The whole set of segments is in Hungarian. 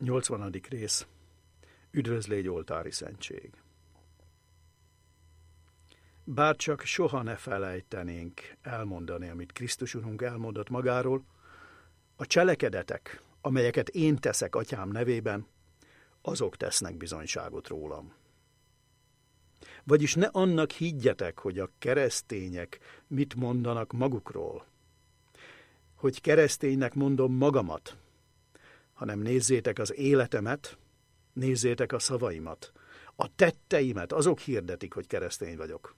80. rész. Üdvözlégy oltári szentség. Bárcsak soha ne felejtenénk elmondani, amit Krisztus Urunk elmondott magáról, a cselekedetek, amelyeket én teszek Atyám nevében, azok tesznek bizonyságot rólam. Vagyis ne annak higgyetek, hogy a keresztények mit mondanak magukról, hogy kereszténynek mondom magamat, hanem nézzétek az életemet, nézzétek a szavaimat, a tetteimet, azok hirdetik, hogy keresztény vagyok.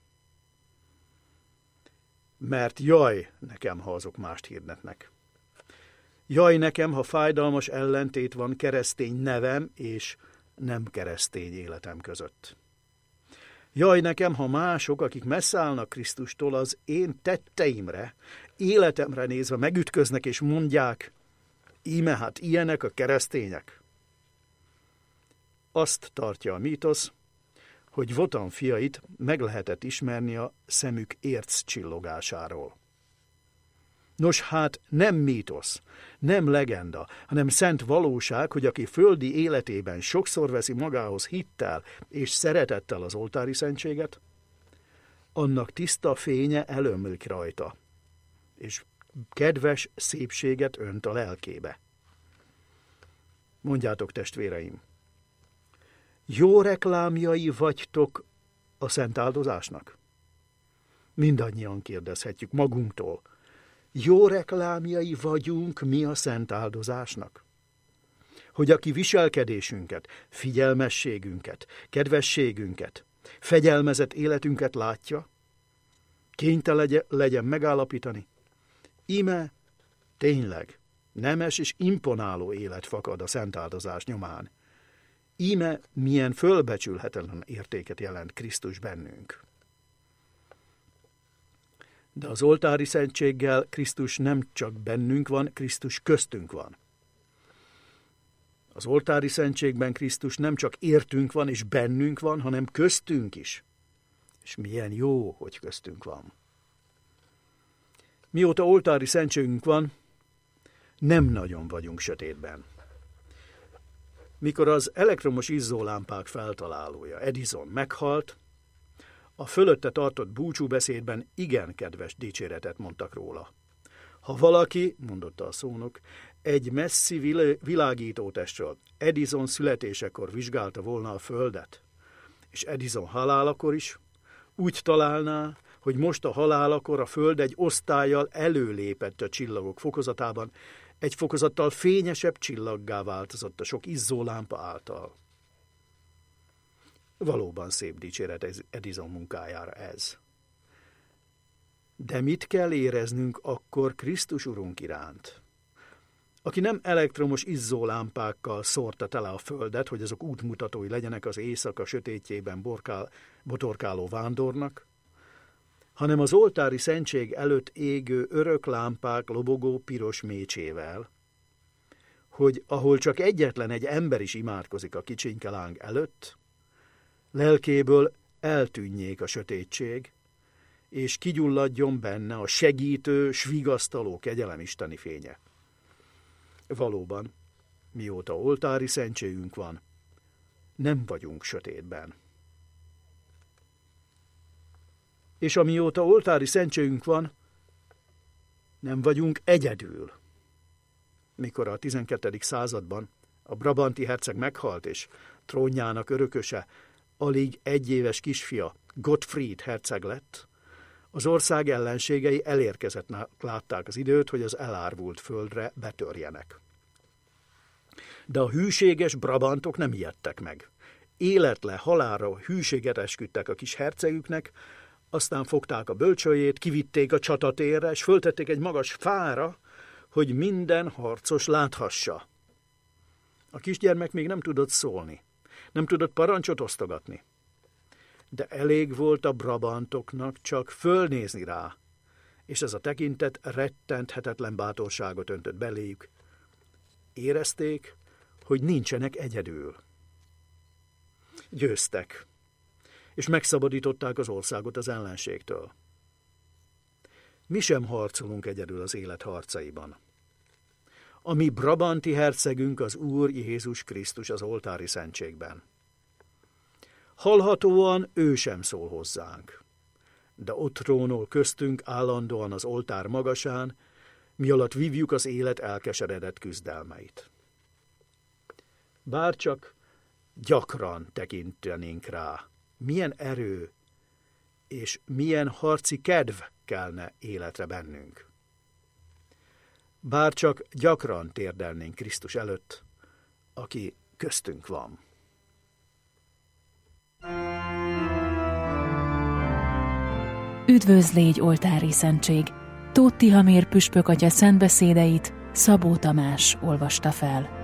Mert jaj nekem, ha azok mást hirdetnek. Jaj nekem, ha fájdalmas ellentét van keresztény nevem és nem keresztény életem között. Jaj nekem, ha mások, akik messze állnak Krisztustól, az én tetteimre, életemre nézve megütköznek és mondják, íme hát ilyenek a keresztények. Azt tartja a mítosz, hogy Wotan fiait meg lehetett ismerni a szemük érc csillogásáról. Nos hát nem mítosz, nem legenda, hanem szent valóság, hogy aki földi életében sokszor veszi magához hittel és szeretettel az oltári szentséget, annak tiszta fénye elömlik rajta, és kedves szépséget önt a lelkébe. Mondjátok, testvéreim, jó reklámjai vagytok a szent áldozásnak? Mindannyian kérdezhetjük magunktól. Jó reklámjai vagyunk mi a szent áldozásnak? Hogy aki viselkedésünket, figyelmességünket, kedvességünket, fegyelmezett életünket látja, kénytelen legyen megállapítani, íme tényleg nemes és imponáló élet fakad a szent áldozás nyomán. Íme milyen fölbecsülhetetlen értéket jelent Krisztus bennünk. De az oltári szentséggel Krisztus nem csak bennünk van, Krisztus köztünk van. Az oltári szentségben Krisztus nem csak értünk van és bennünk van, hanem köztünk is. És milyen jó, hogy köztünk van. Mióta oltári szentségünk van, nem nagyon vagyunk sötétben. Mikor az elektromos izzólámpák feltalálója Edison meghalt, a fölötte tartott búcsúbeszédben igen kedves dicséretet mondtak róla. Ha valaki, mondotta a szónok, egy messzi világítótestről Edison születésekor vizsgálta volna a Földet, és Edison halálakor is, úgy találná, hogy most a halálakor a Föld egy osztállyal előlépett a csillagok fokozatában, egy fokozattal fényesebb csillaggá változott a sok izzólámpa által. Valóban szép dicséret Edison munkájára ez. De mit kell éreznünk akkor Krisztus Urunk iránt? Aki nem elektromos izzólámpákkal szórta tele a földet, hogy azok útmutatói legyenek az éjszaka sötétjében botorkáló vándornak, hanem az oltári szentség előtt égő örök lámpák lobogó piros mécsével, hogy ahol csak egyetlen egy ember is imádkozik a kicsinke láng előtt, lelkéből eltűnjék a sötétség, és kigyulladjon benne a segítő, s vigasztaló kegyelem isteni fénye. Valóban, mióta oltári szentségünk van, nem vagyunk sötétben. És amióta oltári szentségünk van, nem vagyunk egyedül. Mikor a 12. században a brabanti herceg meghalt, és trónjának örököse, alig 1 éves kisfia, Gottfried herceg lett, az ország ellenségei elérkezettnek látták az időt, hogy az elárvult földre betörjenek. De a hűséges brabantok nem ijedtek meg. Életle halálra hűséget esküdtek a kis hercegüknek, aztán fogták a bölcsőjét, kivitték a csatatérre, és föltették egy magas fára, hogy minden harcos láthassa. A kisgyermek még nem tudott szólni, nem tudott parancsot osztogatni. De elég volt a brabantoknak csak fölnézni rá, és ez a tekintet rettenthetetlen bátorságot öntött beléjük. Érezték, hogy nincsenek egyedül. Győztek, és megszabadították az országot az ellenségtől. Mi sem harcolunk egyedül az élet harcaiban. a mi brabanti hercegünk az Úr Jézus Krisztus az oltári szentségben. Hallhatóan ő sem szól hozzánk, de ott trónol köztünk állandóan az oltár magasán, mi alatt vívjuk az élet elkeseredett küzdelmeit. Bárcsak gyakran tekintenénk rá, milyen erő és milyen harci kedv kelne életre bennünk. Bárcsak gyakran térdelnénk Krisztus előtt, aki köztünk van. Üdvözl légy, oltári szentség! Tóth Tihamér püspök atya szentbeszédeit Szabó Tamás olvasta fel.